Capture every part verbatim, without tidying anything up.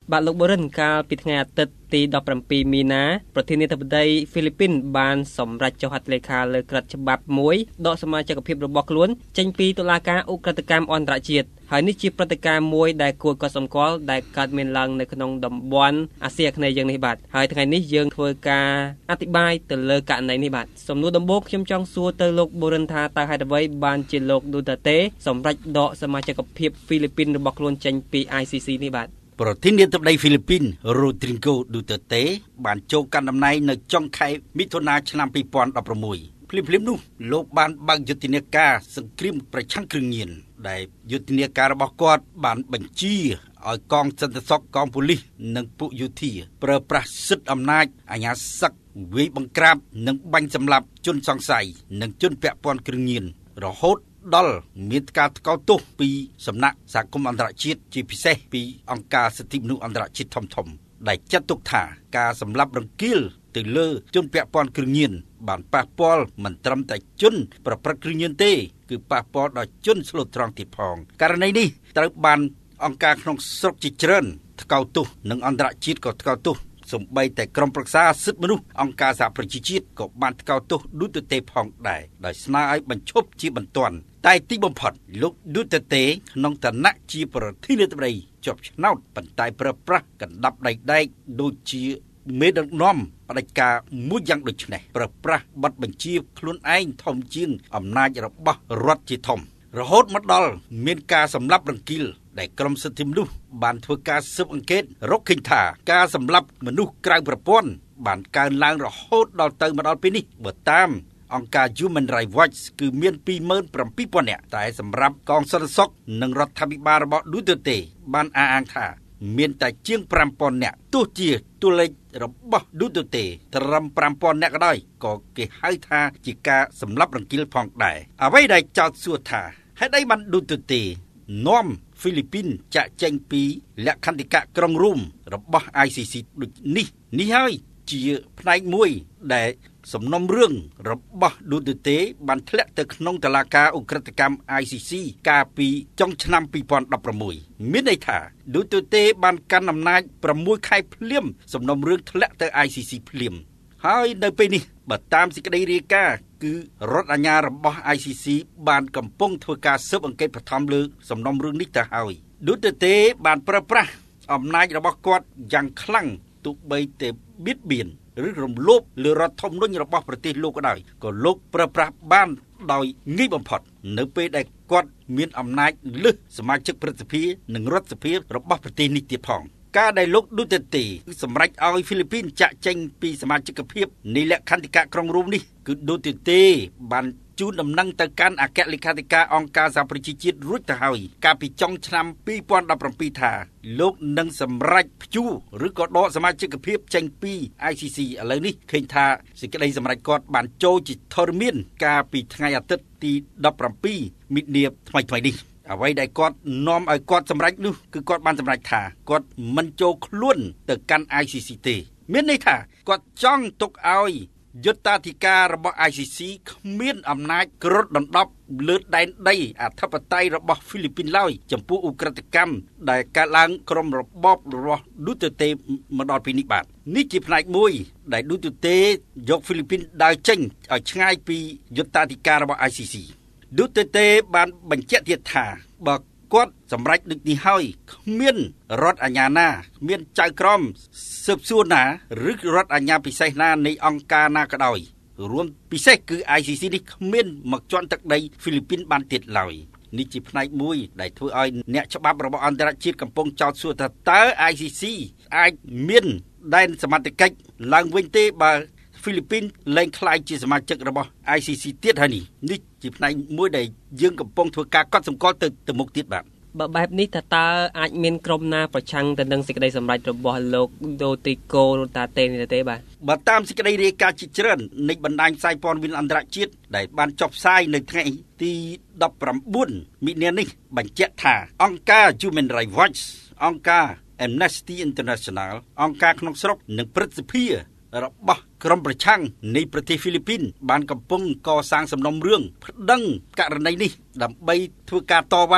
បាទលោកបរិនកាលពីថ្ងៃអាទិត្យទីដប់ប្រាំពីរមីនាប្រធានាធិបតីហ្វីលីពីនបានសម្រេចចុះហត្ថលេខាលើក្រឹត្យច្បាប់មួយដកសមាជិកភាពរបស់ខ្លួនចេញពីតុលាការឧក្រិដ្ឋកម្មអន្តរជាតិហើយនេះជាព្រឹត្តិការណ៍មួយដែលគួរកត់សម្គាល់ដែលកើតមានឡើងនៅក្នុងតំបន់អាស៊ីអាគ្នេយ៍យើងនេះបាទហើយថ្ងៃនេះយើងធ្វើការអធិប្បាយទៅលើករណីនេះបាទសំណួរដំបូងខ្ញុំចង់សួរទៅលោកបរិនថាតើហេតុអ្វីបានជាលោកឌូតាតេសម្រេចដកសមាជិកភាពហ្វីលីពីនរបស់ខ្លួនចេញពី I C C នេះបាទប្រធានាធិបតីហ្វីលីពីន Rodrigo Duterte បានចូលកាន់តំណែងនៅចុងខែមិថុនាឆ្នាំពីរពាន់ដប់ប្រាំមួយ ភ្លាមៗនោះលោកបានបើកយុទ្ធនាការសង្គ្រាមប្រឆាំងគ្រឿងញៀនដែលយុទ្ធនាការរបស់គាត់បានបញ្ជាឲ្យកងសន្តិសុខកងប៉ូលីសនិងពួកយោធាប្រើប្រាស់សិទ្ធិអំណាចអាជ្ញាសឹកវាយបង្ក្រាបនិងបាញ់សម្លាប់ជនសង្ស័យនិងជនពាក់ព័ន្ធគ្រឿងញៀនរហូតដល់មានការថ្កោលទោសពីសំណាក់សហគមន៍អន្តរជាតិជាពិសេសពីអង្គការសិទ្ធិមនុស្សអន្តរជាតិធំៗដែលចាត់ទុកថាការសម្លាប់រង្គាលទៅលើជនពាក់ព័ន្ធគ្រឿងញៀនបានប៉ះពាល់មិនត្រឹមតែជនប្រព្រឹត្តគ្រឿងញៀនទេគឺប៉ះពាល់ដល់ជនស្លូតត្រង់ទៀតផងករណីនេះត្រូវបានអង្គការក្នុងស្រុកជាច្រើនថ្កោលទោសនិងអន្តរជាតិក៏ថ្កោលទោសសូម្បីតែក្រុមប្រឹក្សាសិទ្ធិមនុស្សអង្គការសហប្រជាជាតិក៏បានថ្កោលទោសឌូតេតេផងដែរដោយស្នើឲ្យបញ្ឈប់ជាបន្ទាន់តែទីបំផុតលោកឌូតេតេក្នុងឋានៈជាប្រធានាធិបតីជាប់ឆ្នោតប៉ុន្តែប្រើប្រាស់កណ្ដាប់ដៃដែកដូចជាមេដឹកនាំបដិការមួយយ៉ាងដូចនេះប្រើប្រាស់បទបញ្ជាខ្លួនឯងធំជាងអំណាចរបស់រដ្ឋជាធំរហូតមកដល់មានការសម្លាប់រង្គាលដែលក្រមសិទ្ធិមនុស្សបានធ្វើការស៊ើបអង្កេតរកឃើញថាការសម្លាប់មនុស្សក្រៅប្រព័ន្ធបានកើនឡើងរហូតដល់ទៅមកដល់ពេលនេះបើតាមអង្គការ Human Rights Watch គឺមាន ពីរម៉ឺនប្រាំពីរពាន់ នាក់តែសម្រាប់កងសន្តិសុខនិងរដ្ឋាភិបាលរបស់ Duterte បានអះអាងថាមានតែជាង ប្រាំពាន់ នាក់ទោះជាតួលេខរបស់ Duterte ត្រឹម ប្រាំពាន់ នាក់ក៏ដោយក៏គេហៅថាជាការសម្លាប់រង្គាលផងដែរអ្វីដែលចោទសួរថាហេតុអីបាន Duterte នាំហ្វីលីពីនចាក់ចេញពីលក្ខន្តិកៈក្រុងរ៉ូមរបស់ I C C ដូចនេះនេះហើយជាផ្នែកមួយដែលសំណុំរឿងរបស់ Duterte បានធ្លាក់ទៅក្នុងតុលាការឧក្រិដ្ឋកម្ម I C C កាលពីចុងឆ្នាំពីរពាន់ដប់ប្រាំមួយមានន័យថា Duterte បានកាន់អំណាចប្រាំមួយខែភ្លាមសំណុំរឿងធ្លាក់ទៅ I C C ភ្លាមហើយនៅពេលនេះបើតាមសេចក្តីរាយការណ៍គឺរដ្ឋអាជ្ញារបស់ I C C បានកំពុងធ្វើការស៊ើបអង្កេតបឋមលើសំណុំរឿងនេះទៅហើយ Duterte បានប្រើប្រាស់អំណាចរបស់គាត់យ៉ាងខ្លាំងទោះបីតែបៀតបៀនឬរំលោភលើរដ្ឋធម្មនុញ្ញរបស់ប្រទេសលោកក៏ដោយក៏លោកប្រើប្រាស់បានដោយងាយបំផុតនៅពេលដែលគាត់មានអំណាចលើសសមាជិកព្រឹទ្ធសភានិងរដ្ឋសភារបស់ប្រទេសនេះទៀតផងការដែលលោក Duterte សម្រេចឲ្យហ្វីលីពីនចាក់ចេញពីសមាជិកភាពនៃលក្ខន្តិកៈក្រុងរ៉ូមនេះគឺ Duterte បានជូនដំណឹងទៅកាន់អគ្គលេខាធិការអង្គការសហប្រជាជាតិរួចទៅហើយកាលពីចុងឆ្នាំពីរពាន់ដប់ប្រាំពីរថាលោកនឹងសម្រេចព្យួរឬក៏ដកសមាជិកភាពចេញពី I C C ឥឡូវនេះឃើញថាសេចក្តីសម្រេចគាត់បានចូលជាធរមានកាលពីថ្ងៃអាទិត្យទីដប់ប្រាំពីរមិនិនាថ្មីៗនេះអ្វីដែលគាត់នាំឲ្យគាត់សម្រេចនោះគឺគាត់បានសម្រេចថាគាត់មិនចូលខ្លួនទៅកាន់ I C C ទេមានន័យថាគាត់ចង់ទុកឲ្យយុត្តាធិការរបស់ I C C គ្មានអំណាចគ្រុឌដណ្ដប់លើដែនដីអធិបតេយ្យរបស់ហ្វីលីពីនឡើយចំពោះឧក្រិដ្ឋកម្មដែលកើតឡើងក្រុមរបបរបស់ Duterte មកដល់ពេលនេះបាទនេះជាផ្នែកមួយដែល Duterte យកហ្វីលីពីនដើរចេញឲ្យឆ្ងាយពីយុត្តាធិការរបស់ I C C Duterte បានបញ្ជាក់ទៀតថាបើគាត់សម្រេចដូចនេះហើយគ្មានរដ្ឋអាជ្ញាណាគ្មានចៅក្រមស៊ើបសួរណាឬរដ្ឋអាជ្ញាពិសេសណានៃអង្គការណាក៏ដោយរួមពិសេសគឺ I C C នេះគ្មានមកជន់ទឹកដីហ្វីលីពីនបានទៀតឡើយនេះជាផ្នែកមួយដែលធ្វើឲ្យអ្នកច្បាប់របស់អន្តរជាតិកំពុងចោទសួរថាតើ I C C អាចមានដែនសមត្ថកិច្ចឡើងវិញទេបើហ្វីលីពីនលែងក្លាយជាសមាជិករបស់ I C C ទៀតហើយនេះនេះជាផ្នែកមួយដែលយើងកំពុងធ្វើការកត់សម្គាល់ទៅទៅមុខទៀតបាទបើបែបនេះតើតើអាចមានក្រុមណាប្រឆាំងទៅនឹងសេចក្តីសម្រេចរបស់លោក Rodrigo Duterte នេះទេបាទបើតាមសេចក្តីរាយការណ៍ជាច្រើននៃបណ្ដាញផ្សាយព័ត៌មានអន្តរជាតិដែលបានចុះផ្សាយនៅថ្ងៃទីដប់ប្រាំបួនមិនិនានេះបញ្ជាក់ថាអង្គការ Human Rights Watch អង្គការ Amnesty International អង្គការក្នុងស្រុកនិងព្រឹទ្ធសភារបស់ក្រុមប្រឆាំងនៃប្រទេសហ្វីលីពីនបានកំពុងកសាងសំណុំរឿងប្តឹងករណីនេះដើម្បីធ្វើការតវ៉ា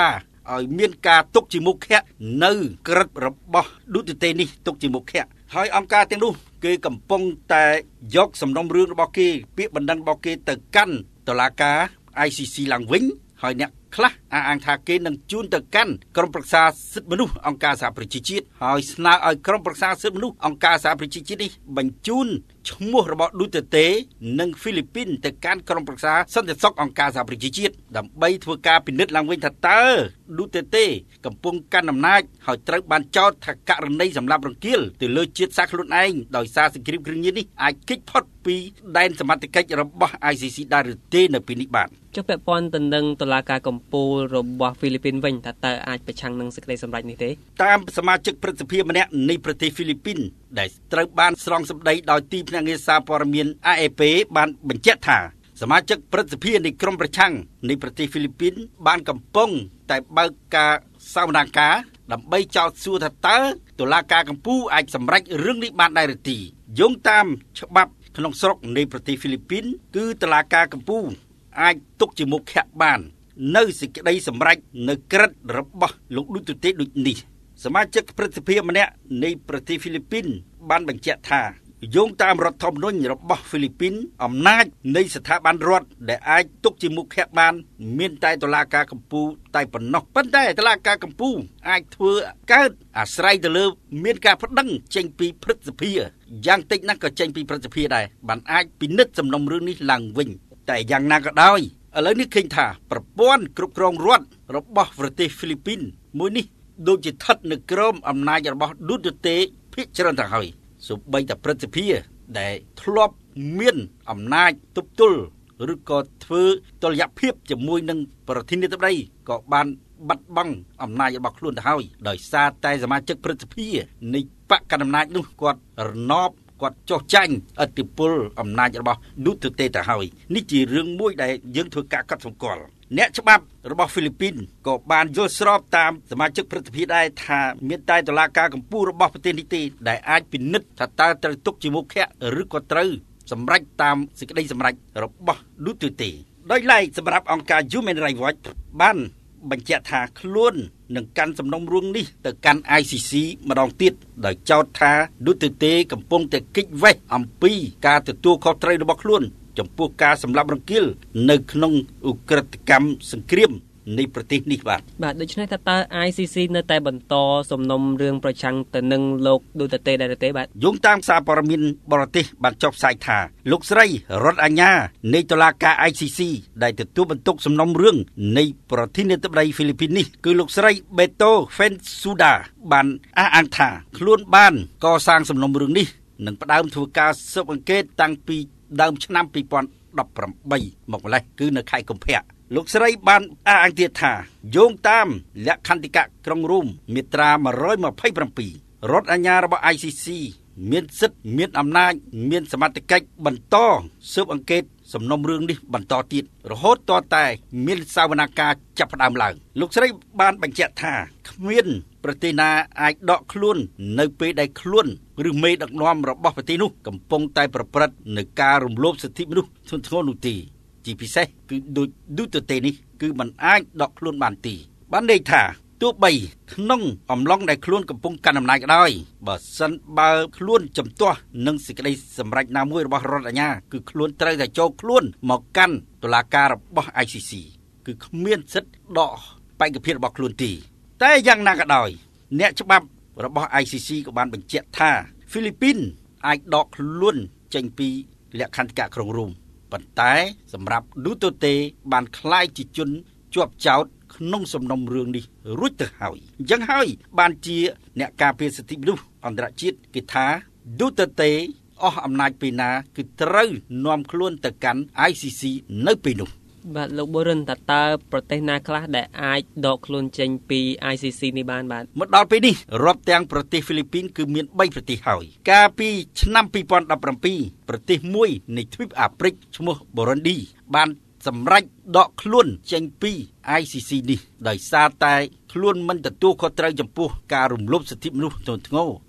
ឲ្យមានការទុកជាមុខៈនៅក្រិតរបស់ឌូតឺតេនេះទុកជាមុខៈហើយអង្គការទាំងនោះគេកំពុងតែយកសំណុំរឿងរបស់គេពាក្យបណ្ដឹងរបស់គេទៅកាន់តុលាការ I C C ឡើងវិញហើយអ្នកខ្លះអះអាងថាគេនឹងជូនទៅកាន់ក្រុមប្រឹក្សាសិទ្ធិមនុស្សអង្គការសហប្រជាជាតិហើយស្នើឲ្យក្រុមប្រឹក្សាសិទ្ធិមនុស្សអង្គការសហប្រជាជាតិនេះបញ្ជូនឈ្មោះរបស់ឌូតឺតេនិងហ្វីលីពីនទៅកាន់ក្រុមប្រឹក្សាសន្តិសុខអង្គការសហប្រជាជាតិដើម្បីធ្វើការពិនិត្យឡើងវិញថាតើឌូតឺតេកំពុងកាន់អំណាចហើយត្រូវបានចោទថាករណីសម្លាប់រង្គាលទៅលើជាតិសាសន៍ខ្លួនឯងដោយសារសង្គ្រាមគ្រឿងញៀននេះអាចគេចផុតពីដែនសមត្ថកិច្ចរបស់ I C C ដែរឬទេនៅពេលនេះបាទចុះពាក់ព័ន្ធទៅនឹងតុលាការកំពូលរបស់ហ្វីលីពីនវិញថាតើអាចប្រឆាំងនឹងសេចក្តីសម្រេចនេះទេតាមសមាជិកព្រឹទ្ធសភាម្នាក់នៃប្រទេសហ្វីលីពីនដែលត្រូវបានស្រង់សម្ដីដោយទីភ្នាក់ងារសារព័ត៌មាន A F P បានបញ្ជាក់ថាសមាជិកព្រឹទ្ធសភានៃក្រុមប្រឆាំងនៃប្រទេសហ្វីលីពីនបានកំពុងតែបើកការសវនាការដើម្បីចោទសួរថាតើតុលាការកំពូលអាចសម្រេចរឿងនេះបានដែរឬទេយោងតាមច្បាប់ក្នុងស្រុកនៃប្រទេសហ្វីលីពីនគឺតុលាការកំពូលអាចទុកជាមុខៈបាននៅសេចក្តីសម្រេចនៅក្រិតរបស់លោកឌូតឺតេដូចនេះសមាជិកព្រឹទ្ធសភាម្នាក់នៃប្រទេសហ្វីលីពីនបានបញ្ជាក់ថាយោងតាមរដ្ឋធម្មនុញ្ញរបស់ហ្វីលីពីនអំណាចនៃស្ថាប័នរដ្ឋដែលអាចទុកជាមុខៈបានមានតែតុលាការកំពូលតែប៉ុណ្ណោះប៉ុន្តែតុលាការកំពូលអាចធ្វើកើតអាស្រ័យទៅលើមានការប្តឹងចេញពីព្រឹទ្ធសភាយ៉ាងតិចណាស់ក៏ចេញពីព្រឹទ្ធសភាដែរបានអាចពិនិត្យសំណុំរឿងនេះឡើងវិញតែយ៉ាងណាក៏ដោយឥឡូវនេះឃើញថាប្រព័ន្ធគ្រប់គ្រងរដ្ឋរបស់ប្រទេសហ្វីលីពីនមួយនេះដូចជាស្ថិតនៅក្រោមអំណាចរបស់ឌូតឺតេភាគច្រើនទៅហើយសូម្បីតែព្រឹទ្ធសភាដែលធ្លាប់មានអំណាចទប់ទល់ឬក៏ធ្វើតុល្យភាពជាមួយនឹងប្រធានាធិបតីក៏បានបាត់បង់អំណាចរបស់ខ្លួនទៅហើយដោយសារតែសមាជិកព្រឹទ្ធសភានៃបកកណ្ដាលអំណាចនោះគាត់រណបគាត់ចោះចាញ់ឥទ្ធិពលអំណាចរបស់ឌូតឺតេទៅហើយនេះជារឿងមួយដែលយើងធ្វើការកត់សម្គាល់អ្នកច្បាប់របស់ហ្វីលីពីនក៏បានយល់ស្របតាមសមាជិកព្រឹទ្ធសភាដែរថាមានតែតុលាការកំពូលរបស់ប្រទេសនេះទេដែលអាចពិនិត្យថាតើត្រូវទុកជាមុខៈឬក៏ត្រូវសម្រេចតាមសេចក្តីសម្រេចរបស់ឌូតឺតេដោយឡែកសម្រាប់អង្គការ Human Rights Watch បានបញ្ជាក់ថាខ្លួននឹងកាន់សំណុំរឿងនេះទៅកាន់ I C C ម្ដងទៀតដោយចោទថាឌូតឺតេកំពុងតែគេចវេះអំពីការទទួលខុសត្រូវរបស់ខ្លួនចំពោះការសម្លាប់រង្គាលនៅក្នុងឧក្រិដ្ឋកម្មសង្គ្រាមនៃប្រទេសនេះបាទបាទដូច្នេះថាតើ I C C នៅតែបន្តសំណុំរឿងប្រឆាំងទៅនឹងលោកឌូតឺតេដែរទេបាទយោងតាមសារព័ត៌មានបរទេសបានចុះផ្សាយថាលោកស្រីរដ្ឋអាជ្ញានៃតុលាការ I C C ដែលទទួលបន្ទុកសំណុំរឿងនៃប្រធានាធិបតីហ្វីលីពីននេះគឺលោកស្រី Beto Fensuda បានអះអាងថាខ្លួនបានកសាងសំណុំរឿងនេះនឹងផ្ដើមធ្វើការស៊ើបអង្កេតតាំងពីដើមឆ្នាំពីរពាន់ដប់ប្រាំបីមកម្លេះគឺនៅខែកុម្ភៈលោកស្រីបានអះអាងទៀតថាយោងតាមលក្ខន្តិកៈក្រុងរ៉ូមមាត្រាmột trăm hai mươi bảyរដ្ឋអាជ្ញារបស់ I C C មានសិទ្ធិមានអំណាចមានសមត្ថកិច្ចបន្តស៊ើបអង្កេតសំណុំរឿងនេះបន្តទៀតរហូតតតែមានសវនាការចាប់ផ្ដើមឡើងលោកស្រីបានបញ្ជាក់ថាគ្មានប្រទេសណាអាចដកខ្លួននៅពេលដែលខ្លួនឬមេដឹកនាំរបស់ប្រទេសនោះកំពុងតែប្រព្រឹត្តនៅការរំលោភសិទ្ធិមនុស្សធ្ងន់ធ្ងរនោះទេជាពិសេសគឺដូចឌូតឺតេនេះគឺมันអាចដកខ្លួនបានទេបានន័យថាទោះបីក្នុងអំឡុងដែលខ្លួនកំពុងកាន់អំណាចក៏ដោយបើសិនបើខ្លួនជំទាស់នឹងសេចក្តីសម្រេចណាមួយរបស់រដ្ឋអាជ្ញាគឺខ្លួនត្រូវតែចូលខ្លួនមកកាន់តុលាការរបស់ I C C គឺគ្មានសិទ្ធិដកបេក្ខភាពរបស់ខ្លួនទេតែយ៉ាងណាក៏ដោយអ្នកច្បាប់របស់ I C C ក៏បានបញ្ជាក់ថាហ្វីលីពីនអាចដកខ្លួនចេញពីលក្ខន្តិកៈក្រុងរ៉ូមប៉ុន្តែសម្រាប់ឌូតឺតេបានក្លាយជាជនជាប់ចោទក្នុងសំណុំរឿងនេះរួចទៅហើយអញ្ចឹងហើយបានជាអ្នកការពារសិទ្ធិមនុស្សអន្តរជាតិគេថាឌូតឺតេអស់អំណាចពេលណាគឺត្រូវនាំខ្លួនទៅកាន់ I C C នៅពេលនោះបាទលោកប៊ូរិនតើតើប្រទេសណាខ្លះដែលអាចដកខ្លួនចេញពី I C C នេះបានបាទមកដល់ពេលនេះរាប់ទាំងប្រទេសហ្វីលីពីនគឺមានបីប្រទេសហើយកាលពីឆ្នាំពីរពាន់ដប់ប្រាំពីរប្រទេសមួយនៃទ្វីបអាហ្វ្រិកឈ្មោះបូរុនឌីបានសម្រេចដកខ្លួនចេញពី I C C នេះដោយសារតែខ្លួនមិនទទួលខុសត្រូវចំពោះការរំលោភសិទ្ធិមនុស្សធ្ងន់ធ្ងរ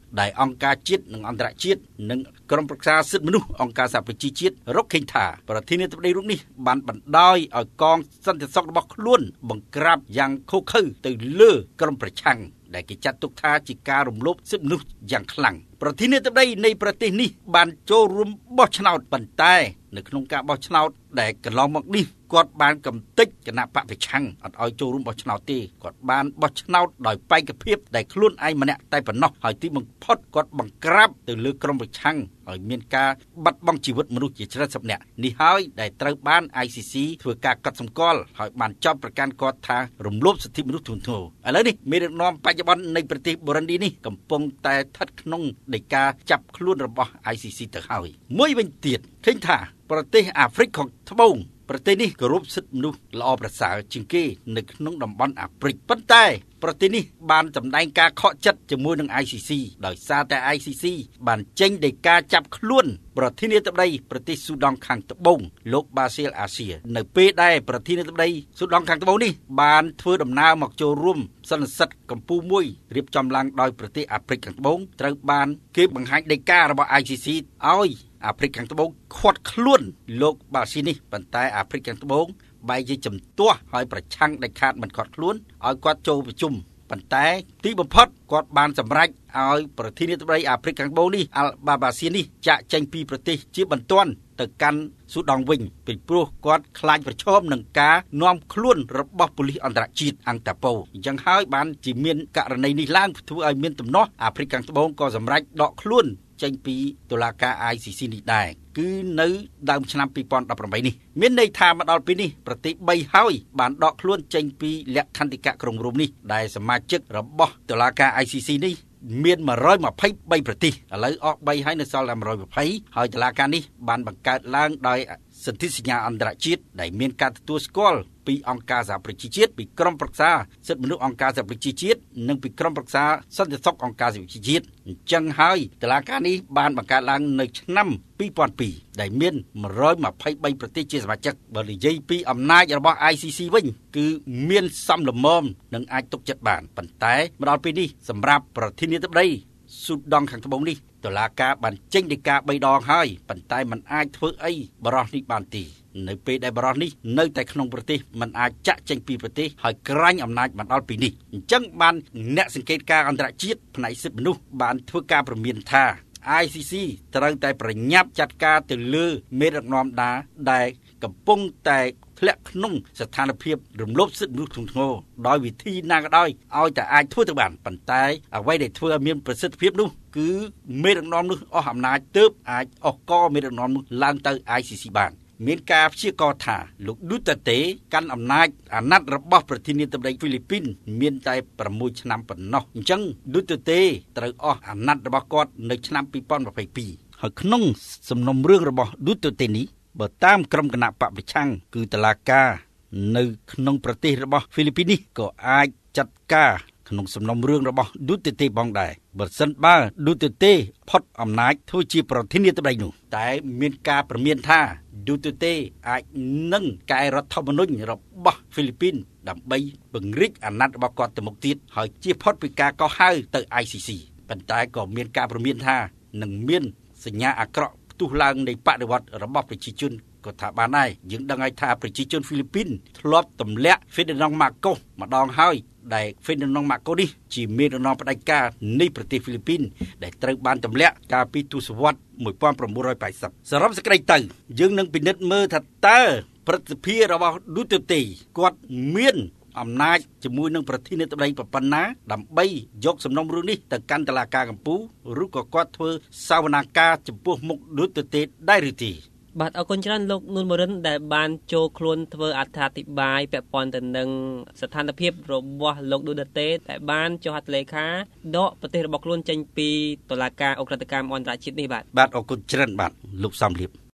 ដែលអង្គការជាតិនិងអន្តរជាតិនិងក្រុមប្រឹក្សាសិទ្ធិមនុស្សអង្គការសហប្រជាជាតិរកឃើញថាប្រធានាធិបតីរូបនេះបានបណ្ដោយឲ្យកងសន្តិសុខរបស់ខ្លួនបង្ក្រាបយ៉ាងឃោរឃៅទៅលើក្រុមប្រឆាំងដែលគេចាត់ទុកថាជាការរំលោភសិទ្ធិមនុស្សយ៉ាងខ្លាំងប្រធានាធិបតីនៃប្រទេសនេះបានចូលរួមបោះឆ្នោតប៉ុន្តែនៅក្នុងការបោះឆ្នោតដែលកន្លងមកនេះគាត់បានកំទេចគណៈបកប្រឆាំងអត់ឲ្យចូលរួមបោះឆ្នោតទេគាត់បានបោះឆ្នោតដោយបេក្ខភាពដែលខ្លួនឯងម្នាក់តែប៉ុណ្ណោះហើយទីបំផុតគាត់បង្ក្រាបទៅលើក្រុមប្រឆាំងឲ្យមានការបាត់បង់ជីវិតមនុស្សជាច្រើនសិបនាក់នេះហើយដែលត្រូវបាន I C C ធ្វើការកត់សម្គាល់ហើយបានចោទប្រកាន់គាត់ថារំលោភសិទ្ធិមនុស្សធ្ងន់ធ្ងរឥឡូវនេះមេដឹកនាំបច្ចុប្បន្ននៃប្រទេសបូរ៉ុនឌីនេះកំពុងតែស្ថិតក្នុងដីកាចាប់ខ្លួនរបស់ I C C ទៅហើយមួយវិញទៀតឃើញថាប្រទេសអាហ្វ្រិកខាងត្បូងប្រទេសនេះគោរពសិទ្ធិមនុស្សល្អប្រសើរជាងគេនៅក្នុងតំបន់អាហ្វ្រិកប៉ុន្តែប្រទេសនេះបានសម្ដែងការខកចិត្តជាមួយនឹង I C C ដោយសារតែ I C C បានចេញដីកាចាប់ខ្លួនប្រធានាធិបតីប្រទេសស៊ូដង់ខាងត្បូងលោកបាស៊ីលអាសៀនៅពេលដែលប្រធានាធិបតីស៊ូដង់ខាងត្បូងនេះបានធ្វើដំណើរមកចូលរួមសន្និសីទកម្ពុជាមួយរៀបចំឡើងដោយប្រទេសអាហ្វ្រិកខាងត្បូងត្រូវបានគេបង្ហាញដីការបស់ I C C ឲ្យអាហ្វ្រិកខាងត្បូងខាត់ខ្លួនលោកបាស៊ីនេះប៉ុន្តែអាហ្វ្រិកខាងត្បូងបែរជាជំទាស់ឲ្យប្រឆាំងដាច់ខាតមិនខាត់ខ្លួនឲ្យគាត់ចូលប្រជុំប៉ុន្តែទីបំផុតគាត់បានសម្រេចឲ្យប្រធានាធិបតីអាហ្វ្រិកខាងត្បូងនេះអាល់បាបាស៊ីនេះចាក់ចេញពីប្រទេសជាបន្ទាន់ទៅកាន់ស៊ូដង់វិញពីព្រោះគាត់ខ្លាចប្រឈមនឹងការនាំខ្លួនរបស់ប៉ូលីសអន្តរជាតិអង់តាប៉ូអញ្ចឹងហើយបានជាមានករណីនេះឡើងធ្វើឲ្យមានទំនាស់អាហ្វ្រិកខាងត្បូងក៏សម្រេចដកខ្លួនចេញពីតុលាការ I C C នេះដែរគឺនៅដើមឆ្នាំពីរពាន់ដប់ប្រាំបីនេះមានន័យថាមកដល់ពេលនេះប្រទេសបីហើយបានដកខ្លួនចេញពីលក្ខន្តិកៈក្រុងរ៉ូមនេះដែលសមាជិករបស់តុលាការ I C C នេះមានmột trăm hai mươi baប្រទេសឥឡូវអស់បីហើយនៅសល់តែmột trăm hai mươiហើយតុលាការនេះបានបង្កើតឡើងដោយសន្ធិសញ្ញាអន្តរជាតិដែលមានការទទួលស្គាល់ពីអង្គការសហប្រជាជាតិពីក្រុមប្រឹក្សាសិទ្ធិមនុស្សអង្គការសហប្រជាជាតិនិងពីក្រុមប្រឹក្សាសន្តិសុខអង្គការសហប្រជាជាតិអញ្ចឹងហើយតុលាការនេះបានបង្កើតឡើងនៅឆ្នាំពីរពាន់ពីរដែលមានmột trăm hai mươi baប្រទេសជាសមាជិកបើនិយាយពីអំណាចរបស់ I C C វិញគឺមានសមល្មមនិងអាចទុកចិត្តបានប៉ុន្តែមកដល់ពេលនេះសម្រាប់ប្រធានាធិបតីស៊ូដង់ខាងត្បូងនេះតុលាការបានចេញដីកាបីដងហើយប៉ុន្តែมันអាចធ្វើអីបរិះនេះបានទេនៅពេលដែលបរិះនេះនៅតែក្នុងប្រទេសมันអាចចាក់ចេញពីប្រទេសហើយក្រាញ់អំណាចមកដល់ពីនេះអញ្ចឹងបានអ្នកសង្កេតការអន្តរជាតិផ្នែកសិទ្ធិមនុស្សបានធ្វើការព្រមានថា I C C ត្រូវតែប្រញាប់ចាត់ការទៅលើមេដឹកនាំដាដែលកំពុងតែធ្លាក់ក្នុងស្ថានភាពរំលោភសិទ្ធិមនុស្សធ្ងន់ធ្ងរដោយវិធីណាក៏ដោយឲ្យតែអាចធ្វើទៅបានប៉ុន្តែអ្វីដែលធ្វើឲ្យមានប្រសិទ្ធភាពនោះគឺមេដឹកនាំនោះអស់អំណាចទើបអាចអស់កមេដឹកនាំនោះឡើងទៅ I C C បានមានការព្យាករណ៍ថាលោកឌូតឺតេកាន់អំណាចអាណត្តិរបស់ប្រធានាធិបតីហ្វីលីពីនមានតែប្រាំមួយឆ្នាំប៉ុណ្ណោះអញ្ចឹងឌូតឺតេត្រូវអស់អាណត្តិរបស់គាត់នៅឆ្នាំពីរពាន់ยี่สิบสองហើយក្នុងសំណុំរឿងរបស់ឌូតឺតេនេះបើតាមក្រុមគណៈបកប្រឆាំងគឺតុលាការនៅក្នុងប្រទេសរបស់ហ្វីលីពីននេះក៏អាចចាត់ការក្នុងសំណុំរឿងរបស់ឌូតឺតេផងដែរបើសិនបើឌូតឺតេផុតអំណាចធ្វើជាប្រធានាធិបតីនោះតែមានការព្រមានថាឌូតឺតេអាចនឹងកែរដ្ឋធម្មនុញ្ញរបស់ហ្វីលីពីនដើម្បីពង្រីកអាណត្តិរបស់គាត់ទៅមុខទៀតហើយជៀសផុតពីការកោះហៅទៅ I C C ប៉ុន្តែក៏មានការព្រមានថានឹងមានសញ្ញាអាក្រក់ផ្ទុះឡើងនៃបដិវត្តរបស់ប្រជាជនក៏ថាបានដែរយើងដឹងហើយថាប្រជាជនហ្វីលីពីនធ្លាប់ទម្លាក់ Ferdinand Marcos ម្ដងហើយដែល Ferdinand Marcos នេះជាមេដឹកនាំផ្ដាច់ការនៃប្រទេសហ្វីលីពីនដែលត្រូវបានទម្លាក់កាលពីទសវត្សរ៍một nghìn chín trăm tám mươiសរុបសេចក្តីទៅយើងនឹងពិនិត្យមើលថាតើព្រឹទ្ធសភារបស់ឌូតឺតេគាត់មានអំណាចជាមួយនឹងប្រធានាធិបតីប៉ុណ្ណាដើម្បីយកសំណុំរឿងនេះទៅកាន់តុលាការកំពូលឬក៏គាត់ធ្វើសវនាការចំពោះមុខឌូតឺតេដែរឬទេបាទអរគុណច្រើនលោកនួនមរិនដែលបានចូលខ្លួនធ្វើអត្ថាធិប្បាយពាក់ព័ន្ធទៅនឹងស្ថានភាពរបស់លោកឌូតឺតេដែលបានចុះហត្ថលេខាដកប្រទេសរបស់ខ្លួនចេញពីតុលាការអក្រិតកម្មអន្តរជាតិនេះបាទបាទអរគុណច្រើនបាទលោកសំលៀប